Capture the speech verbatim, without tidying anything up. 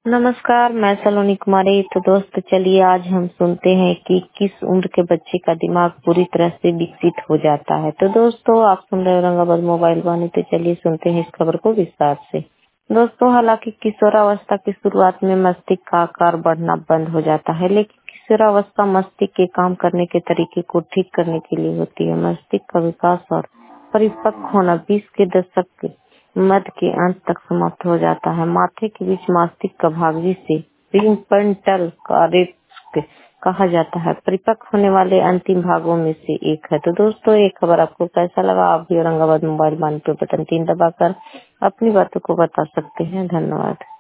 नमस्कार, मैं सलोनी कुमारी। तो दोस्त चलिए आज हम सुनते हैं कि किस उम्र के बच्चे का दिमाग पूरी तरह से विकसित हो जाता है। तो दोस्तों आप सुन रहे हो औरंगाबाद मोबाइल वाणी। तो चलिए सुनते हैं इस खबर को विस्तार से। दोस्तों हालांकि किशोरावस्था की शुरुआत में मस्तिष्क का आकार बढ़ना बंद हो जाता है, लेकिन किशोरावस्था मस्तिष्क के काम करने के तरीके को ठीक करने के लिए होती है। मस्तिष्क का विकास और परिपक्व होना बीस के दशक के मध्य के अंत तक समाप्त हो जाता है। माथे के बीच मस्तिष्क का भाग जिसे प्रीफ्रंटल कॉर्टेक्स कहा जाता है, परिपक्व होने वाले अंतिम भागों में से एक है। तो दोस्तों ये खबर आपको कैसा लगा? आप भी औरंगाबाद मोबाइल वाणी पे बटन तीन दबाकर अपनी बातों को बता सकते हैं। धन्यवाद।